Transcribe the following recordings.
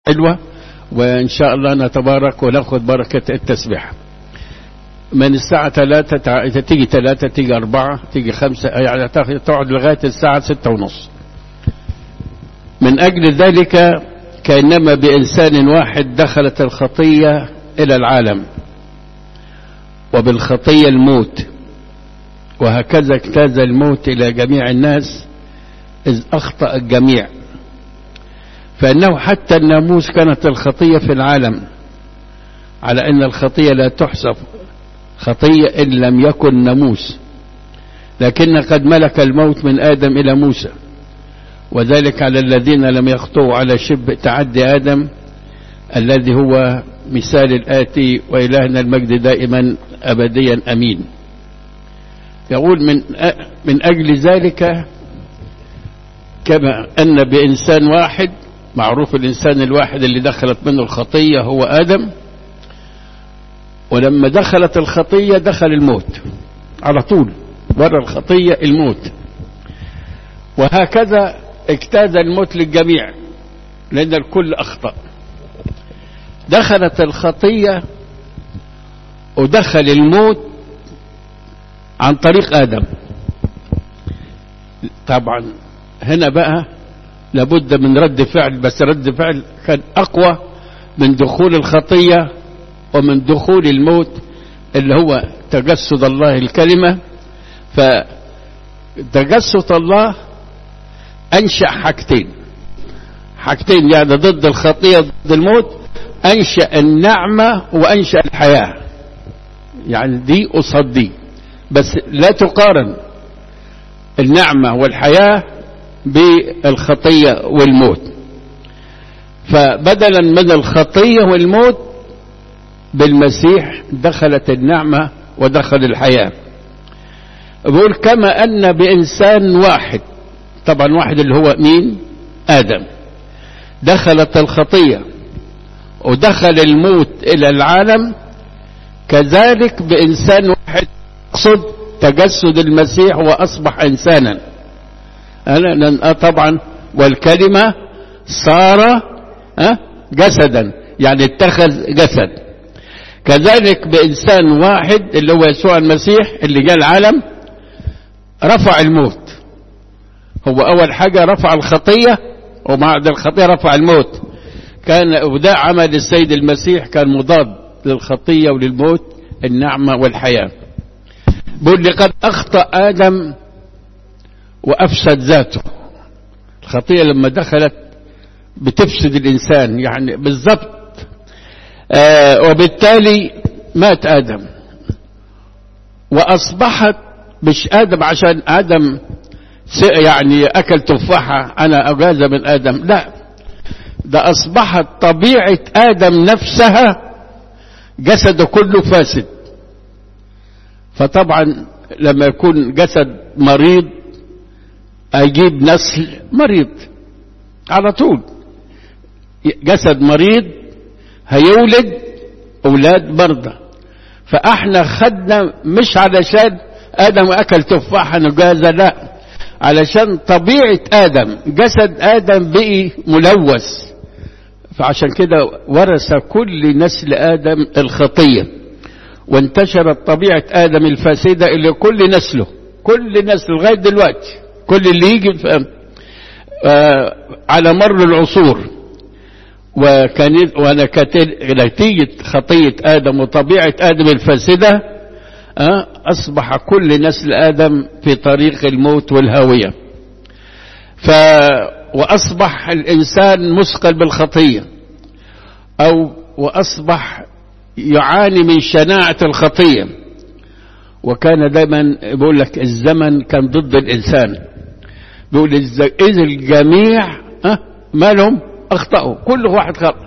حلوة، وإن شاء الله نتبارك ونأخذ بركة التسبيح من الساعة 3. إذا تيجي 3 تيجي 4 تيجي 5 يعني تقعد لغاية الساعة 6:30. من أجل ذلك كأنما بإنسان واحد دخلت الخطية إلى العالم، وبالخطية الموت، وهكذا اجتاز الموت إلى جميع الناس إذ أخطأ الجميع. فإنه حتى الناموس كانت الخطية في العالم، على أن الخطية لا تحسب خطية إن لم يكن ناموس، لكن قد ملك الموت من آدم إلى موسى، وذلك على الذين لم يخطئوا على شبه تعدي آدم الذي هو مثال الآتي، وإلهنا المجد دائما أبديا أمين. يقول من أجل ذلك كما أن بإنسان واحد، معروف الإنسان الواحد اللي دخلت منه الخطية هو آدم، ولما دخلت الخطية دخل الموت على طول، برا الخطية الموت، وهكذا اجتاز الموت للجميع لأن الكل أخطأ. دخلت الخطية ودخل الموت عن طريق آدم. طبعا هنا بقى لابد من رد فعل، بس رد فعل كان أقوى من دخول الخطية ومن دخول الموت اللي هو تجسد الله الكلمة. فتجسد الله أنشأ حاجتين يعني ضد الخطية ضد الموت، أنشأ النعمة وأنشأ الحياة، يعني دي قصاد دي، بس لا تقارن النعمة والحياة بالخطية والموت. فبدلا من الخطية والموت بالمسيح دخلت النعمة ودخل الحياة. بقول كما أن بإنسان واحد، طبعا واحد اللي هو مين؟ آدم، دخلت الخطية ودخل الموت إلى العالم، كذلك بإنسان واحد يقصد تجسد المسيح وأصبح إنسانا. طبعا والكلمة صار جسدا، يعني اتخذ جسد. كذلك بإنسان واحد اللي هو يسوع المسيح اللي جاء العالم رفع الموت. هو أول حاجة رفع الخطية، وبعد الخطية رفع الموت. وده عمل السيد المسيح، كان مضاد للخطية وللموت، النعمة والحياة. بقول لقد أخطأ آدم وأفسد ذاته. الخطية لما دخلت بتفسد الإنسان يعني بالضبط، وبالتالي مات آدم، وأصبحت مش آدم عشان آدم يعني أكل تفاحة أنا أجاز من آدم، لا، ده أصبحت طبيعة آدم نفسها جسده كله فاسد. فطبعا لما يكون جسد مريض أجيب نسل مريض على طول. جسد مريض هيولد أولاد مرضى. فاحنا خدنا مش علشان آدم أكل تفاحة نجازة، لا، علشان طبيعة آدم، جسد آدم بقي ملوث، فعشان كده ورث كل نسل آدم الخطية، وانتشرت طبيعة آدم الفاسدة إلى كل نسله، كل نسل لغاية دلوقتي، كل اللي يجي على مر العصور. ونتيجة خطية آدم وطبيعة آدم الفاسدة أصبح كل نسل آدم في طريق الموت والهاوية. وأصبح الإنسان مثقل بالخطية، وأصبح يعاني من شناعة الخطية. وكان دايما يقول لك الزمن كان ضد الإنسان، بيقول إذ الجميع مالهم أخطأوا، كل واحد خطأ،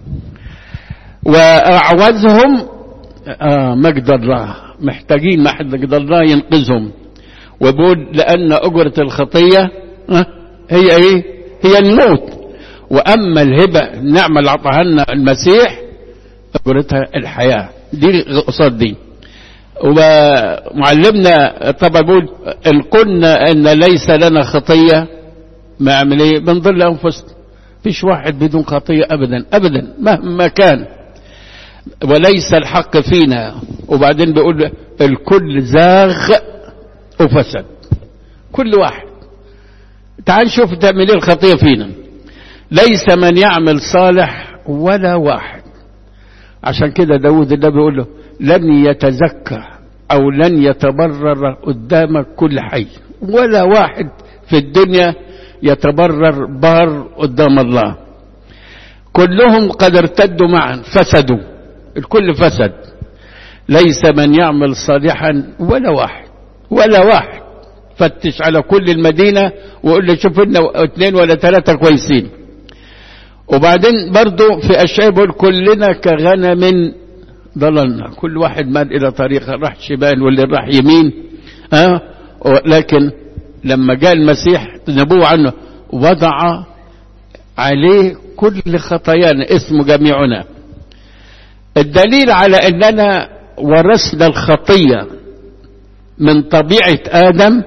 وأعوزهم مجد الله، محتاجين مجد الله ينقذهم. وبيقول لأن أجرة الخطية هي إيه؟ هي الموت، وأما الهبة النعمة اللي أعطاها لنا المسيح أجرتها الحياة. دي قصاد دي. ومعلمنا طبعا بيقول إن قلنا أن ليس لنا خطية ما عمل إيه؟ بنضل أنفسنا. فيش واحد بدون خطية أبدا أبدا مهما كان، وليس الحق فينا. وبعدين بيقول الكل زاغ وفسد، كل واحد. تعال شوف تعمل ايه الخطية فينا. ليس من يعمل صالح ولا واحد. عشان كده داود النبي بيقول له لن يتزكى أو لن يتبرر قدامك كل حي، ولا واحد في الدنيا يتبرر بار قدام الله. كلهم قد ارتدوا معا فسدوا، الكل فسد. ليس من يعمل صالحا ولا واحد، ولا واحد. فتش على كل المدينة وقول له شوف لنا 2 ولا 3 كويسين. وبعدين برضو في أشياء بيقول كلنا كغنم ضللنا، كل واحد مال إلى طريقه، راح شمال واللي راح يمين. لكن لما جاء المسيح نبوه عنه وضع عليه كل خطايانا اسم جميعنا. الدليل على أننا ورثنا الخطية من طبيعة آدم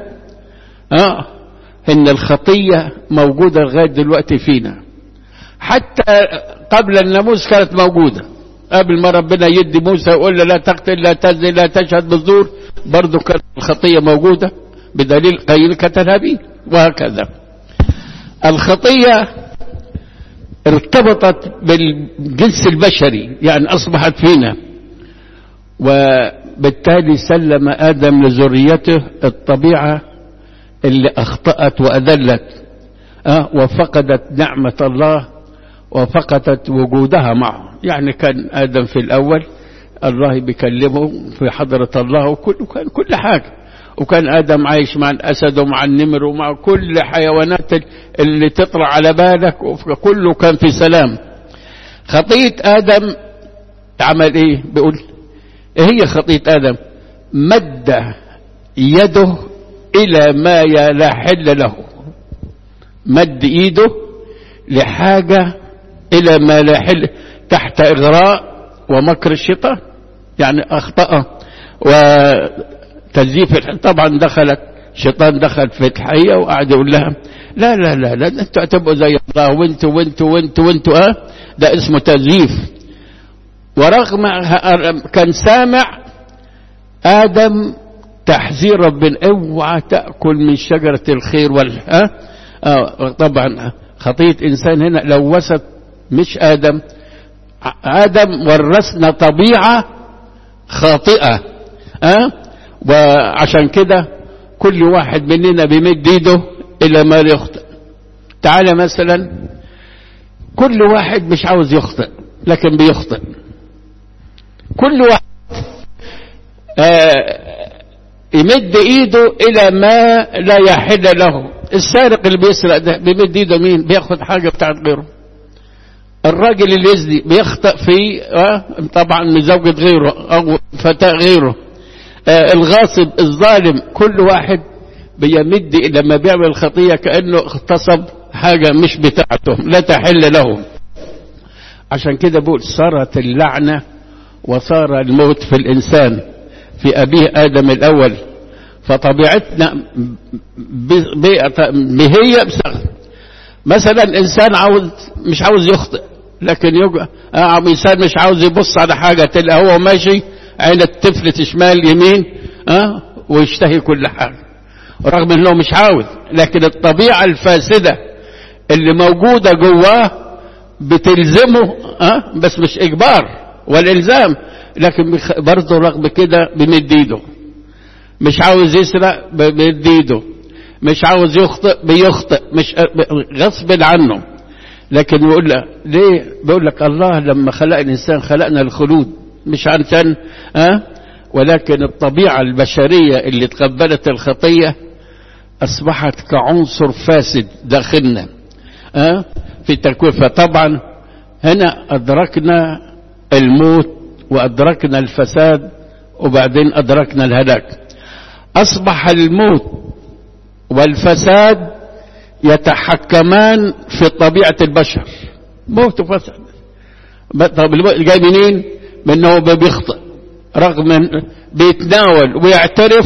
إن الخطية موجودة لغاية دلوقتي فينا. حتى قبل الناموس كانت موجودة، قبل ما ربنا يدي موسى يقول له لا تقتل لا تزني لا تشهد بالزور، برضو كانت الخطية موجودة بدليل قايين قتل هابيل، وهكذا. الخطية ارتبطت بالجنس البشري، يعني أصبحت فينا، وبالتالي سلم آدم لذريته الطبيعة اللي أخطأت وأذلت وفقدت نعمة الله وفقدت وجودها معه. يعني كان آدم في الأول الله بيكلمه في حضرة الله وكان كل حاجة، وكان آدم عايش مع الأسد ومع النمر ومع كل حيوانات اللي تطلع على بالك، وكله كان في سلام. خطية آدم عمل ايه؟ بيقول ايه هي خطية آدم؟ مد يده إلى ما لا حل له، مد ايده لحاجة إلى ما لا حل، تحت إغراء ومكر الشيطان. يعني أخطأ وتزييف. طبعا دخلت شيطان، دخل في الحقيقة وقعد يقول لها لا لا لا لا انتوا هتبقوا زي الله وانتوا وانتوا وانتوا وانتوا ده اسمه تزييف. ورغم كان سامع آدم تحذير ربنا اوعى تأكل من شجرة الخير طبعا خطية إنسان هنا لوثت مش آدم. آدم ورثنا طبيعة خاطئة وعشان كده كل واحد مننا بيمد ايده إلى ما يخطئ. تعالى مثلا كل واحد مش عاوز يخطئ لكن بيخطئ. كل واحد يمد ايده إلى ما لا يحل له. السارق اللي بيسرق ده بيمد ايده مين؟ بياخد حاجة بتاعت غيره. الراجل اللي يزني بيخطئ في طبعا من زوجة غيره أو فتاة غيره. الغاصب الظالم كل واحد بيمد لما بيعمل الخطية كأنه اغتصب حاجة مش بتاعته لا تحل له. عشان كده بقول صارت اللعنة وصار الموت في الإنسان في أبيه آدم الأول. فطبيعتنا بهي بسغل. مثلا إنسان مش عاوز يخطئ لكن إنسان مش عاوز يبص على حاجة تلقى هو ماشي عينه تفلت شمال يمين ويشتهي كل حاجة رغم انه مش عاوز. لكن الطبيعة الفاسدة اللي موجودة جواه بتلزمه بس مش إجبار والإلزام، لكن برضه رغم كده بيمد ايده. مش عاوز يسرق بيمد ايده، مش عاوز يخطئ بيخطئ، مش غصب عنه. لكن يقول لك ليه؟ بيقول لك الله لما خلق الإنسان خلقنا الخلود مش عشان ولكن الطبيعة البشرية اللي تقبلت الخطية أصبحت كعنصر فاسد داخلنا في التكوين. فطبعا هنا أدركنا الموت وأدركنا الفساد وبعدين أدركنا الهلاك. أصبح الموت والفساد يتحكمان في طبيعة البشر. موت وفساد. طب جاي منين؟ من انه بيخطئ رغم بيتناول ويعترف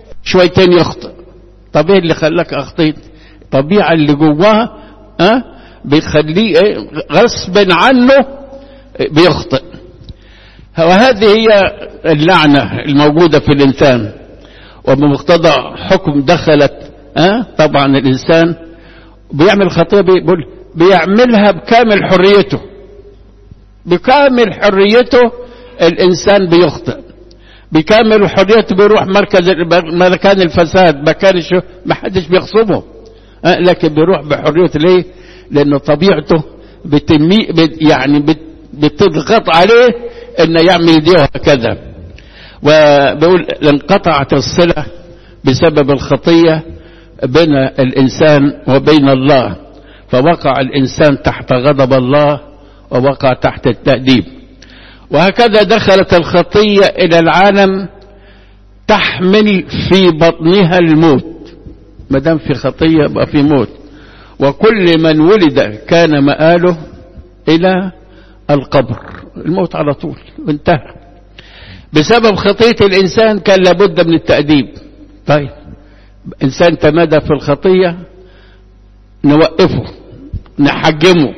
شويتين يخطئ. طب ايه اللي خلاك اخطيت؟ الطبيعة اللي جواها بيخليه غصب عنه بيخطئ. وهذه هي اللعنة الموجودة في الإنسان، وبمقتضى حكم دخلت طبعا الإنسان بيعمل خطية بيعملها بكامل حريته. بكامل حريته الإنسان بيخطئ، بكامل حريته بيروح مكان الفساد، مكان ما حدش بيغصبه، لكن بيروح بحريته. ليه؟ لأنه طبيعته يعني بتضغط عليه انه يعمل دي وهكذا. وبيقول انقطعت الصلة بسبب الخطية بين الإنسان وبين الله، فوقع الإنسان تحت غضب الله ووقع تحت التأديب. وهكذا دخلت الخطية إلى العالم تحمل في بطنها الموت. ما دام في خطية يبقى في موت، وكل من ولد كان مآله إلى القبر، الموت على طول وانتهى. بسبب خطية الإنسان كان لابد من التأديب. طيب إنسان تمادى في الخطية نوقفه نحجمه،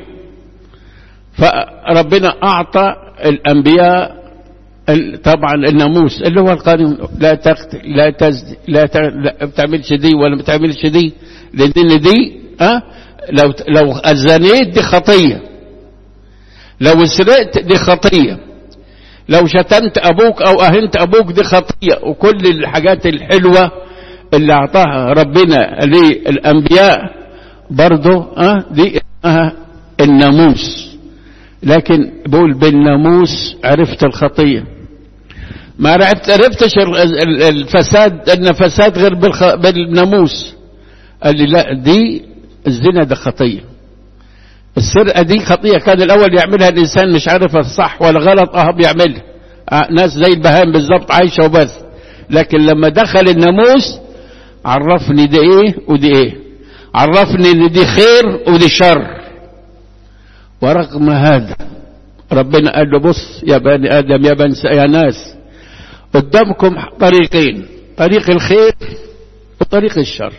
فربنا أعطى الأنبياء طبعا الناموس اللي هو القانون: لا تقتل، لا تزني، لا بتعملش دي ولا بتعملش دي، لأن دي لو أزنيت دي خطية، لو سرقت دي خطية، لو شتمت أبوك أو أهنت أبوك دي خطية. وكل الحاجات الحلوة اللي أعطاها ربنا للأنبياء برضو دي الناموس. لكن بقول بالناموس عرفت الخطية، ما عرفتش الفساد، أن فساد غير بالناموس. قال لي لا، دي الزنا ده خطية، السرقة دي خطية. كان الأول يعملها الإنسان مش عارف الصح ولا غلط، بيعملها ناس زي البهائم بالظبط عايشة وبس. لكن لما دخل الناموس عرفني دي ايه ودي ايه، عرفني ان دي خير ودي شر. ورغم هذا ربنا قال له: بص يا بني آدم، يا ناس، قدامكم طريقين، طريق الخير وطريق الشر.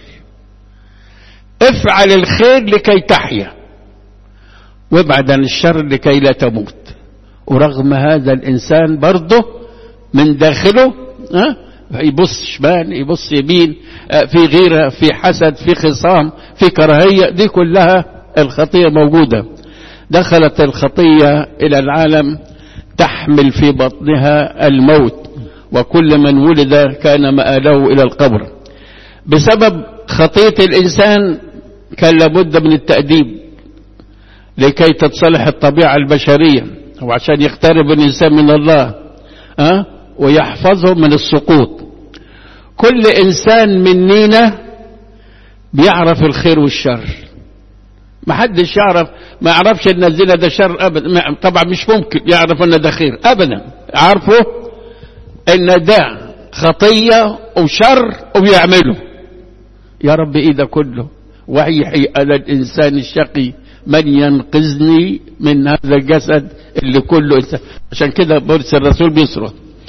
افعل الخير لكي تحيا، وابعد عن الشر لكي لا تموت. ورغم هذا الإنسان برضه من داخله يبص شمال، يبص يمين، في غيرة، في حسد، في خصام، في كراهية. دي كلها الخطية موجودة. دخلت الخطية إلى العالم تحمل في بطنها الموت، وكل من ولد كان مآله إلى القبر. بسبب خطية الإنسان كان لابد من التأديب لكي تتصلح الطبيعة البشرية، وعشان يقترب الإنسان من الله ويحفظه من السقوط. كل إنسان مننا بيعرف الخير والشر. ما حدش ما يعرفش ان الزنا ده شر ابدا. طبعا مش ممكن يعرف ان ده خير ابدا. عارفه ان ده خطية وشر وبيعمله. يا رب ايه ده كله؟ ويحي على الانسان الشقي من ينقذني من هذا الجسد اللي كله إنسان. عشان كده بولس الرسول بيصرخ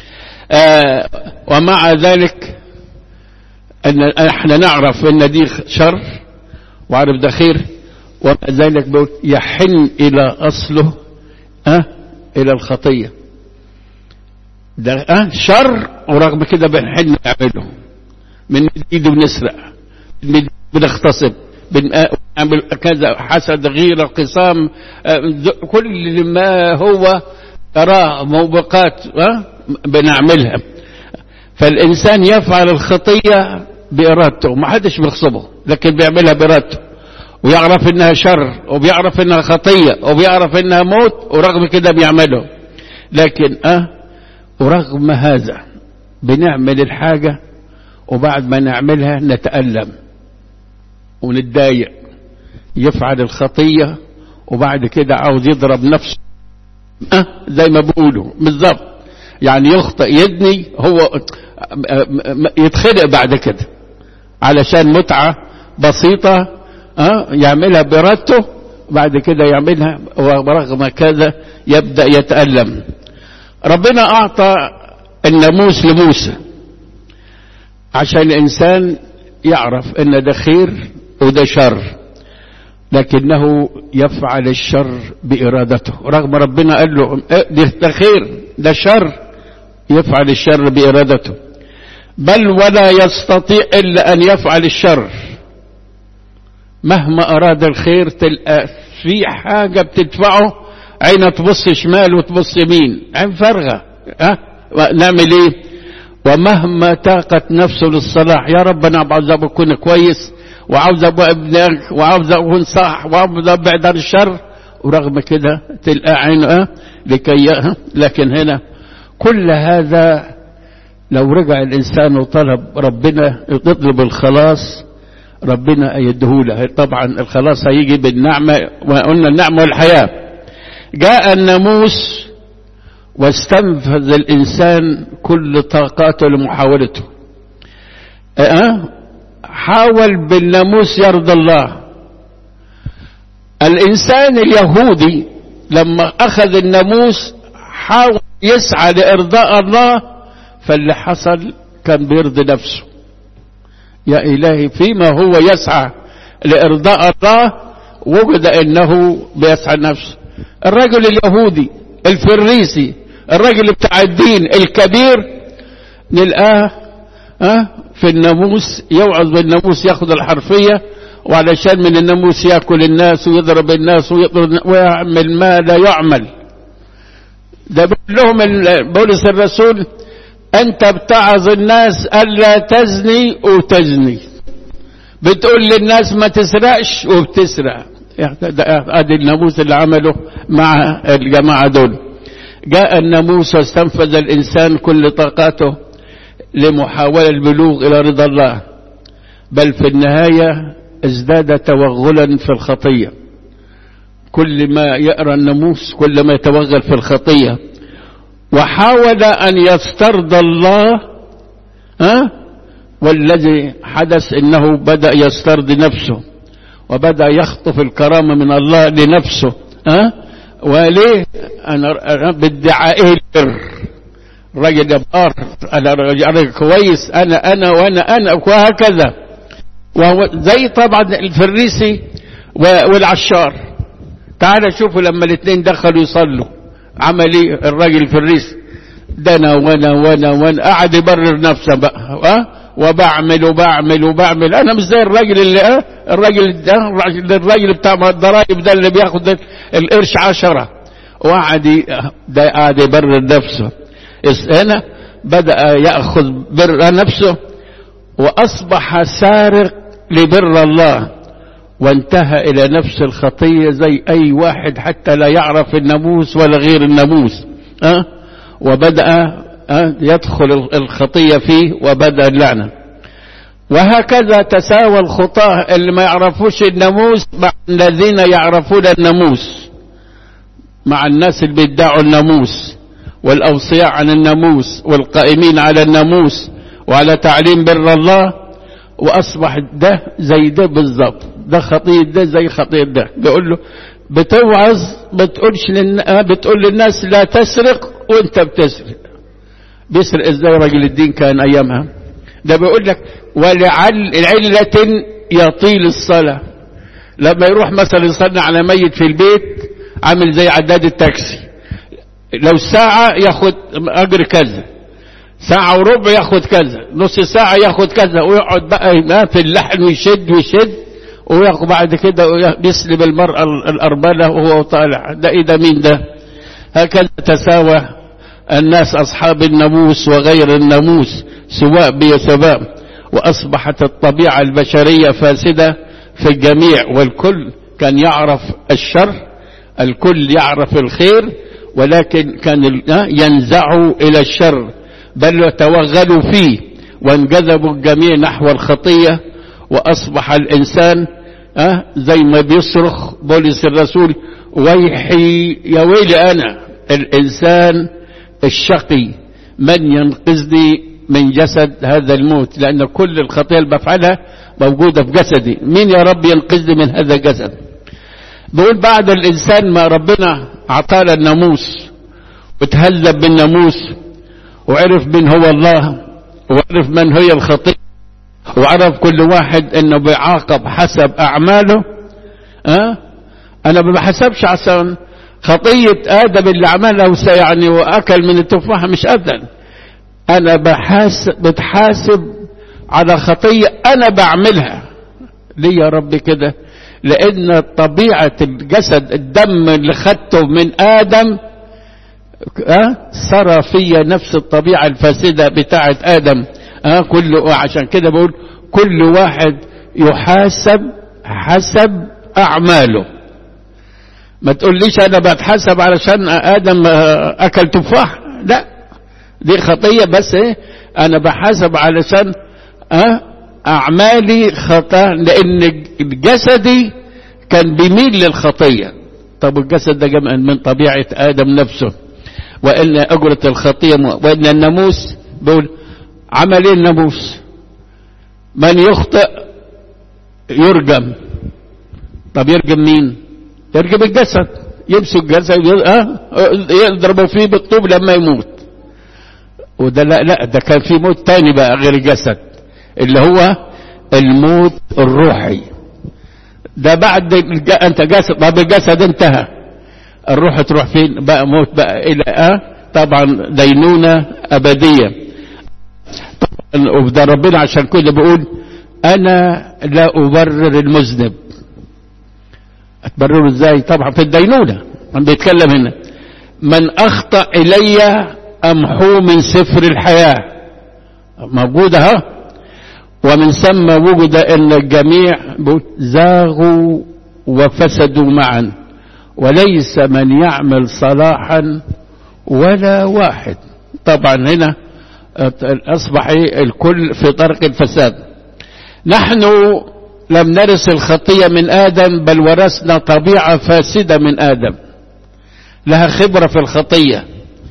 ومع ذلك ان احنا نعرف ان دي شر وعارف ده خير، ومع ذلك بيقول يحن الى اصله الى الخطية. ده شر، ورغم كده بنحن نعمله. من ايده بنسرق، بنغتصب، بنعمل كذا، حسد، غيرة، قسام، كل ما هو تراه موبقات بنعملها. فالإنسان يفعل الخطية بإرادته، ما حدش بيغصبه، لكن بيعملها بإرادته، ويعرف إنها شر، وبيعرف إنها خطية، وبيعرف إنها موت، ورغم كده بيعمله. لكن ورغم هذا بنعمل الحاجة، وبعد ما نعملها نتألم ونتضايق. يفعل الخطية وبعد كده عاوز يضرب نفسه زي ما بيقولوا بالظبط، يعني يخطئ يدني، هو يتخلق بعد كده علشان متعة بسيطة يعملها بإرادته، بعد كده يعملها ورغم كذا يبدأ يتألم. ربنا أعطى الناموس لموسى عشان الإنسان يعرف إن ده خير وده شر. لكنه يفعل الشر بإرادته، رغم ربنا قال له ده خير، ده شر، يفعل الشر بإرادته، بل ولا يستطيع إلا أن يفعل الشر. مهما أراد الخير تلقى في حاجة بتدفعه، عينه تبص شمال وتبص يمين، عين فارغة. نعمل ايه؟ ومهما طاقت نفسه للصلاح، يا رب انا عاوز اكون كويس، وعاوز ابقى ابنك، وعاوز اكون صح، وعاوز ابعد عن الشر، ورغم كده تلقى عينه لكن هنا كل هذا لو رجع الانسان وطلب ربنا، يطلب الخلاص، ربنا يديهوله. طبعا الخلاص هيجي بالنعمة، وقلنا النعمة والحياة. جاء الناموس واستنفذ الإنسان كل طاقاته لمحاولته. حاول بالناموس يرضى الله. الإنسان اليهودي لما أخذ الناموس حاول يسعى لإرضاء الله، فاللي حصل كان بيرضي نفسه. يا إلهي، فيما هو يسعى لإرضاء الله وجد أنه بيسعى نفسه. الرجل اليهودي الفريسي، الرجل بتاع الدين الكبير، نلقاه في الناموس يوعظ بالناموس، ياخذ الحرفية، وعلشان من الناموس يأكل الناس ويضرب الناس ويعمل ما لا يعمل. ده بيقول لهم بولس الرسول: أنت بتعظ الناس ألا تزني وتزني، بتقول للناس ما تسرقش وبتسرق. هذا الناموس اللي عمله مع الجماعة دول. جاء الناموس واستنفذ الإنسان كل طاقاته لمحاولة البلوغ إلى رضا الله، بل في النهاية ازداد توغلا في الخطية. كل ما يقرأ الناموس كل ما يتوغل في الخطية، وحاول أن يسترضى الله. والذي حدث انه بدأ يسترضي نفسه، وبدأ يخطف الكرامة من الله لنفسه. وليه؟ أنا بادعائه البر، راجل جبار، أنا راجل كويس، أنا وأنا وهكذا. وهو زي طبعا الفريسي والعشار. تعال شوفوا لما الاثنين دخلوا يصلوا عمل ايه الراجل الفريسي؟ ده انا وانا قاعد يبرر نفسه بقى، وبعمل. انا مش زي الراجل اللي الراجل بتاع الضرايب ده اللي بياخد القرش 10، قاعد يبرر نفسه. هنا بدأ يأخذ بر نفسه، وأصبح سارق لبر الله، وانتهى إلى نفس الخطية زي أي واحد حتى لا يعرف الناموس ولا غير الناموس. وبدأ يدخل الخطية فيه، وبدأ اللعنة. وهكذا تساوى الخطاة اللي ما يعرفوش الناموس مع الذين يعرفون الناموس، مع الناس اللي بيدعوا الناموس، والأوصياء عن الناموس، والقائمين على الناموس وعلى تعليم بر الله. وأصبح ده زي ده بالضبط، ده خطية ده زي خطية ده. بيقول له بتوعظ بتقول للناس لا تسرق وانت بتسرق. بيسرق ازاي راجل الدين كان ايامها؟ ده بيقول لك ولعلة يطيل الصلاة. لما يروح مثلا يصلي على ميت في البيت، عامل زي عداد التاكسي، لو ساعة ياخد اجر كذا، ساعة وربع ياخد كذا، نص ساعة ياخد كذا، ويقعد بقى في اللحن ويشد وياخد بعد كده يسلب المرأة الأرملة وهو طالع. ده ايه ده؟ مين ده؟ هكذا تساوى الناس أصحاب الناموس وغير الناموس سواء بسواء، وأصبحت الطبيعة البشرية فاسدة في الجميع، والكل كان يعرف الشر، الكل يعرف الخير، ولكن كان ينزعوا إلى الشر، بل يتوغلوا فيه، وانجذبوا الجميع نحو الخطية. وأصبح الإنسان زي ما بيصرخ بولس الرسول: ويحي يا ويلي أنا الإنسان الشقي، من ينقذني من جسد هذا الموت؟ لأن كل الخطيئة اللي بفعلها موجودة في جسدي، مين يا رب ينقذني من هذا الجسد؟ بقول بعد الإنسان ما ربنا أعطانا الناموس وتهذب بالناموس، وعرف من هو الله، وعرف من هي الخطيئة، وعرف كل واحد انه بيعاقب حسب اعماله، انا ما بحسبش عشان خطية ادم اللي عملها يعني واكل من التفاحة، مش ابدا. انا بتحاسب على خطية انا بعملها. ليه يا رب كده؟ لان طبيعة الجسد، الدم اللي خدته من ادم سرى فيا نفس الطبيعة الفاسدة بتاعة ادم. عشان كده بقول كل واحد يحاسب حسب اعماله. ما تقوليش انا بتحاسب علشان ادم اكل تفاح، لا، دي خطية. بس انا بحاسب علشان اعمالي خطأ، لان جسدي كان بيميل للخطية. طب الجسد ده جمع من طبيعة ادم نفسه. وان اجرة الخطية، وان الناموس بيقول عمل الناموس من يخطئ يرجم. طب يرجم مين؟ يرجم الجسد، يمسك الجسد يضربوا فيه بالطوب لما يموت. وده لا ده كان في موت تاني بقى غير الجسد، اللي هو الموت الروحي. ده بعد انت جسد، طب الجسد انتهى، الروح تروح فين بقى؟ موت بقى الى طبعا دينونة ابدية. طبعا وده ربنا عشان كده بيقول انا لا ابرر المذنب. اتبرره ازاي؟ طبعا في الدينونة عم بيتكلم هنا، من اخطأ الي امحو من سفر الحياة. موجودة ومن ثم وجد ان الجميع زاغوا وفسدوا معا وليس من يعمل صلاحا ولا واحد. طبعا هنا اصبح الكل في طريق الفساد. نحن لم نرث الخطية من آدم، بل ورثنا طبيعة فاسدة من آدم لها خبرة في الخطية.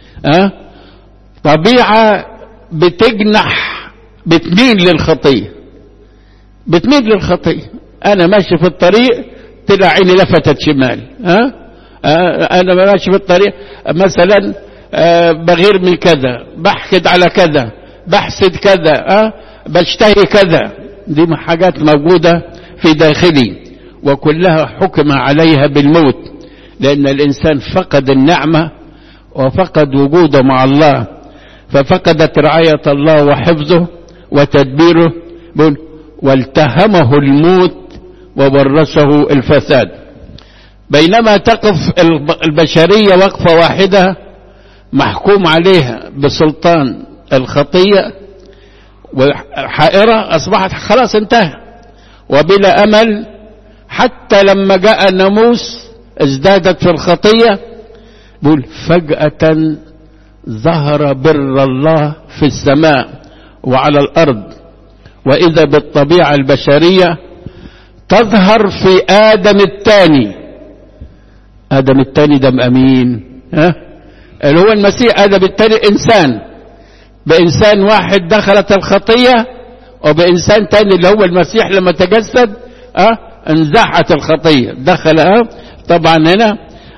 طبيعة بتجنح، بتميل للخطية، بتميل للخطية. أنا ماشي في الطريق تلاقي عيني لفتت شمال. أنا ماشي في الطريق مثلا بغير من كذا، بحقد على كذا، بحسد كذا، بشتهي كذا. دي حاجات موجودة في داخلي وكلها حكم عليها بالموت، لأن الإنسان فقد النعمة وفقد وجوده مع الله، ففقدت رعاية الله وحفظه وتدبيره، والتهمه الموت وورثه الفساد. بينما تقف البشرية وقفة واحدة محكوم عليها بسلطان الخطية وحائرة، أصبحت خلاص انتهى وبلا أمل. حتى لما جاء الناموس ازدادت في الخطية. بقول فجأة ظهر بر الله في السماء وعلى الأرض، وإذا بالطبيعة البشرية تظهر في آدم الثاني. آدم الثاني ده أمين اللي هو المسيح. آدم الثاني إنسان، بإنسان واحد دخلت الخطية، وبإنسان تاني اللي هو المسيح لما تجسد انزحت الخطية دخل. طبعا هنا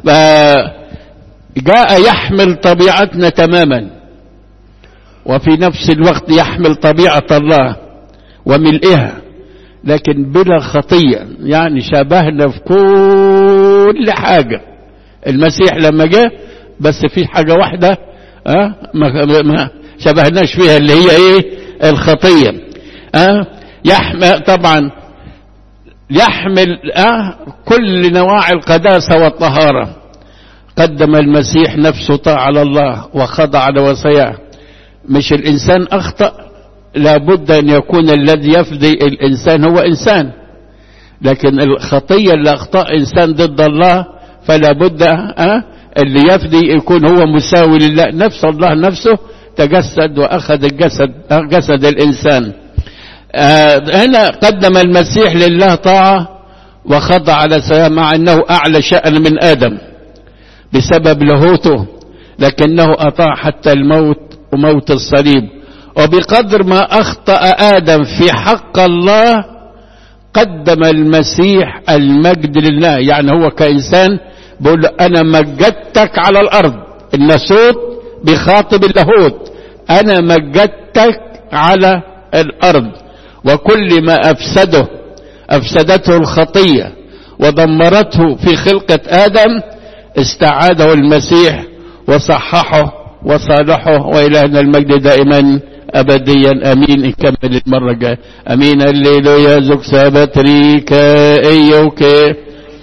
جاء يحمل طبيعتنا تماما، وفي نفس الوقت يحمل طبيعة الله وملئها، لكن بلا خطية. يعني شبهنا في كل حاجة المسيح لما جاء، بس في حاجة واحدة ما شبهناش فيها، اللي هي الخطية. يحمل طبعا يحمل كل نواعي القداسة والطهارة. قدم المسيح نفسه طاعة على الله وخضع لوصاياه. مش الإنسان أخطأ، لابد أن يكون الذي يفدي الإنسان هو إنسان، لكن الخطية اللي أخطأ إنسان ضد الله فلا بد اللي يفدي يكون هو مساوي لله. نفس الله نفسه تجسد وأخذ جسد الإنسان. هنا قدم المسيح لله طاعة وخضع على سواء، مع أنه أعلى شأن من آدم بسبب لاهوته، لكنه أطاع حتى الموت وموت الصليب. وبقدر ما أخطأ آدم في حق الله قدم المسيح المجد لله. يعني هو كإنسان بيقول له أنا مجدتك على الأرض. الناسوت بخاطب اللاهوت، أنا مجدتك على الأرض، وكل ما أفسدته الخطية ودمرته في خلقة آدم استعاده المسيح وصححه وصالحه، وإلهنا المجد دائما أبديا أمين. نكمل المرة الجاية. أمين. الليلويا زوك سابتريكا إيوكي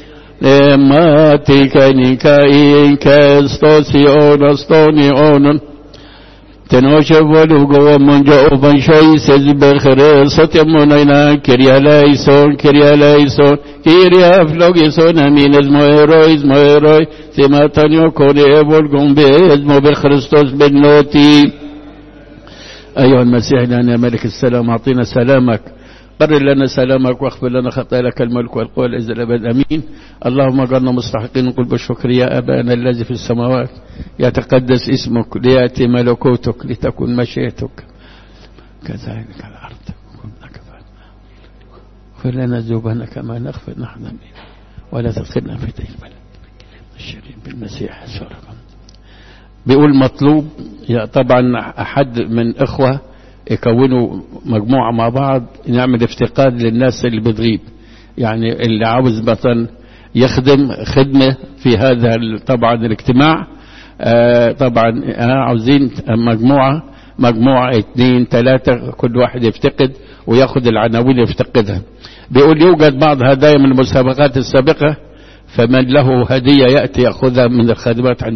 ماتيكا نيكا ستوسي أون ستوني أون تنوشف ولوغو منجو بنشوي سيزبر خريصة يمونينا كريا لايسون كريا فلوغيسون أمين ازمو إيروي سيماتانيو كوني إيبول بي ازمو بالخريستوس بالنوتي. أيها المسيح لنا ملك السلام أعطينا سلامك، قرر لنا سلامك واغفر لنا خطايا، لك الملك والقوة والعزة الأبد أمين. اللهم اجعلنا مستحقين نقول بالشكر يا أبانا الذي في السماوات يتقدس اسمك، ليأتي ملكوتك، لتكن مشيئتك كذلك على الأرض. اغفر لنا ذنوبنا كما نغفر نحن منهم، ولا تدخلنا في دين البلد الشرير بالمسيح يسوع. بيقول مطلوب طبعا أحد من إخوة يكونوا مجموعة مع بعض نعمل افتقاد للناس اللي بتغيب، يعني اللي عاوز مثلا يخدم خدمة في هذا طبعا الاجتماع. طبعا عاوزين مجموعة 2 3 كل واحد يفتقد وياخد العناوين يفتقدها. بيقول يوجد بعض هدايا من المسابقات السابقة، فمن له هدية يأتي يأخذها من الخادمات عند